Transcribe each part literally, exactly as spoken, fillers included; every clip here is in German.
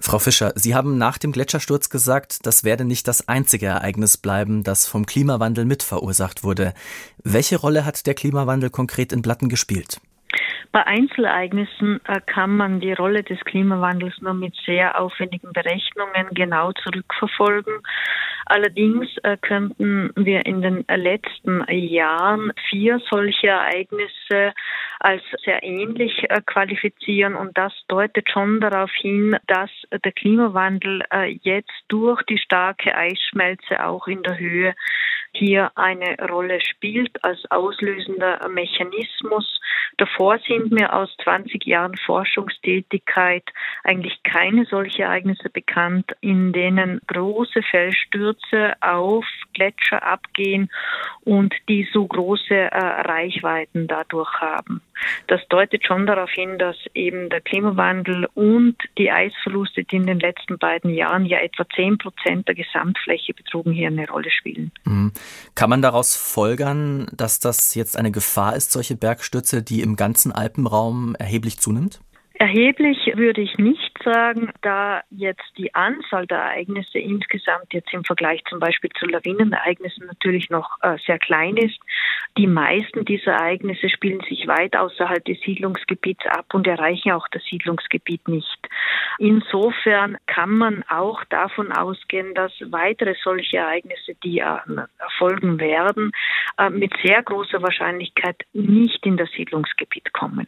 Frau Fischer, Sie haben nach dem Gletschersturz gesagt, das werde nicht das einzige Ereignis bleiben, das vom Klimawandel mitverursacht wurde. Welche Rolle hat der Klimawandel konkret in Blatten gespielt? Bei Einzelereignissen äh, kann man die Rolle des Klimawandels nur mit sehr aufwendigen Berechnungen genau zurückverfolgen. Allerdings äh, könnten wir in den letzten Jahren vier solche Ereignisse als sehr ähnlich äh, qualifizieren, und das deutet schon darauf hin, dass der Klimawandel äh, jetzt durch die starke Eisschmelze auch in der Höhe hier eine Rolle spielt als auslösender Mechanismus. Davor sind mir aus zwanzig Jahren Forschungstätigkeit eigentlich keine solche Ereignisse bekannt, in denen große Felsstürze auf Gletscher abgehen und die so große äh, Reichweiten dadurch haben. Das deutet schon darauf hin, dass eben der Klimawandel und die Eisverluste, die in den letzten beiden Jahren ja etwa zehn Prozent der Gesamtfläche betrugen, hier eine Rolle spielen. Mhm. Kann man daraus folgern, dass das jetzt eine Gefahr ist, solche Bergstürze, die im ganzen Alpenraum erheblich zunimmt? Erheblich würde ich nicht sagen, da jetzt die Anzahl der Ereignisse insgesamt jetzt im Vergleich zum Beispiel zu Lawinenereignissen natürlich noch äh, sehr klein ist. Die meisten dieser Ereignisse spielen sich weit außerhalb des Siedlungsgebiets ab und erreichen auch das Siedlungsgebiet nicht. Insofern kann man auch davon ausgehen, dass weitere solche Ereignisse, die äh, erfolgen werden, äh, mit sehr großer Wahrscheinlichkeit nicht in das Siedlungsgebiet kommen.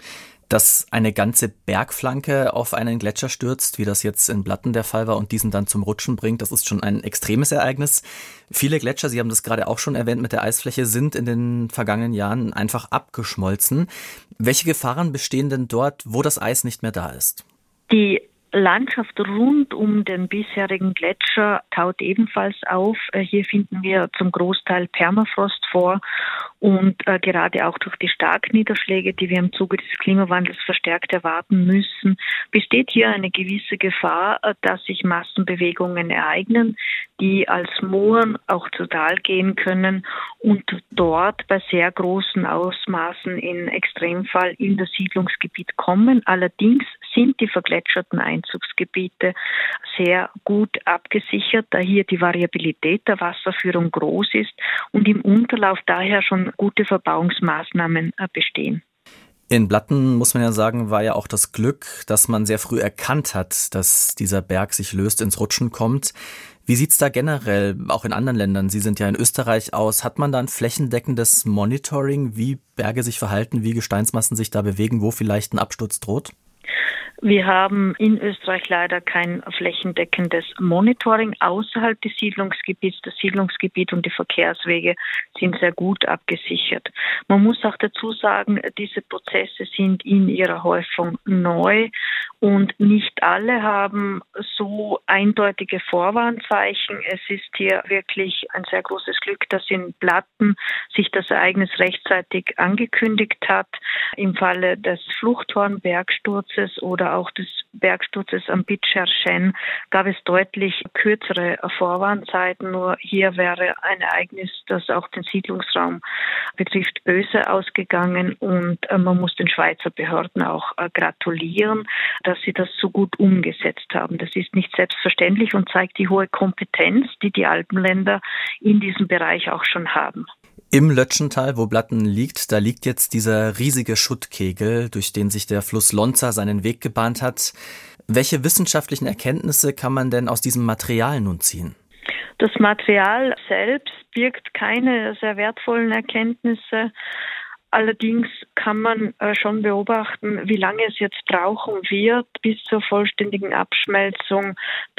Dass eine ganze Bergflanke auf einen Gletscher stürzt, wie das jetzt in Blatten der Fall war, und diesen dann zum Rutschen bringt, das ist schon ein extremes Ereignis. Viele Gletscher, Sie haben das gerade auch schon erwähnt mit der Eisfläche, sind in den vergangenen Jahren einfach abgeschmolzen. Welche Gefahren bestehen denn dort, wo das Eis nicht mehr da ist? Die Landschaft rund um den bisherigen Gletscher taut ebenfalls auf. Hier finden wir zum Großteil Permafrost vor, und äh, gerade auch durch die Starkniederschläge, die wir im Zuge des Klimawandels verstärkt erwarten müssen, besteht hier eine gewisse Gefahr, äh, dass sich Massenbewegungen ereignen, die als Mooren auch zu Tal gehen können und dort bei sehr großen Ausmaßen in Extremfall in das Siedlungsgebiet kommen. Allerdings sind die vergletscherten Einzugsgebiete sehr gut abgesichert, da hier die Variabilität der Wasserführung groß ist und im Unterlauf daher schon gute Verbauungsmaßnahmen bestehen. In Blatten, muss man ja sagen, war ja auch das Glück, dass man sehr früh erkannt hat, dass dieser Berg sich löst, ins Rutschen kommt. Wie sieht's da generell, auch in anderen Ländern, Sie sind ja in Österreich, aus? Hat man da ein flächendeckendes Monitoring, wie Berge sich verhalten, wie Gesteinsmassen sich da bewegen, wo vielleicht ein Absturz droht? Wir haben in Österreich leider kein flächendeckendes Monitoring außerhalb des Siedlungsgebiets. Das Siedlungsgebiet und die Verkehrswege sind sehr gut abgesichert. Man muss auch dazu sagen, diese Prozesse sind in ihrer Häufung neu und nicht alle haben so eindeutige Vorwarnzeichen. Es ist hier wirklich ein sehr großes Glück, dass in Blatten sich das Ereignis rechtzeitig angekündigt hat. Im Falle des Fluchthorn-Bergsturzes oder auch des Bergsturzes am Piz-Cherchen gab es deutlich kürzere Vorwarnzeiten. Nur hier wäre ein Ereignis, das auch den Siedlungsraum betrifft, böse ausgegangen, und man muss den Schweizer Behörden auch gratulieren, dass sie das so gut umgesetzt haben. Das ist nicht selbstverständlich und zeigt die hohe Kompetenz, die die Alpenländer in diesem Bereich auch schon haben. Im Lötschental, wo Blatten liegt, da liegt jetzt dieser riesige Schuttkegel, durch den sich der Fluss Lonza seinen Weg gebahnt hat. Welche wissenschaftlichen Erkenntnisse kann man denn aus diesem Material nun ziehen? Das Material selbst birgt keine sehr wertvollen Erkenntnisse. Allerdings kann man äh, schon beobachten, wie lange es jetzt brauchen wird bis zur vollständigen Abschmelzung.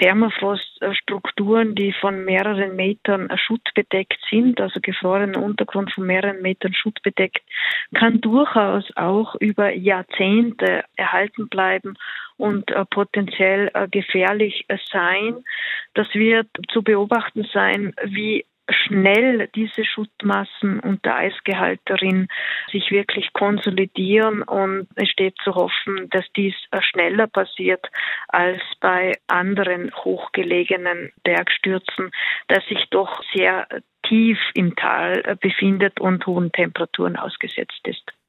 Permafroststrukturen, die von mehreren Metern Schutt bedeckt sind, also gefrorener Untergrund von mehreren Metern Schutt bedeckt, kann durchaus auch über Jahrzehnte erhalten bleiben und äh, potenziell äh, gefährlich äh, sein. Das wird zu beobachten sein, wie schnell diese Schuttmassen und der Eisgehalt darin sich wirklich konsolidieren, und es steht zu hoffen, dass dies schneller passiert als bei anderen hochgelegenen Bergstürzen, das sich doch sehr tief im Tal befindet und hohen Temperaturen ausgesetzt ist.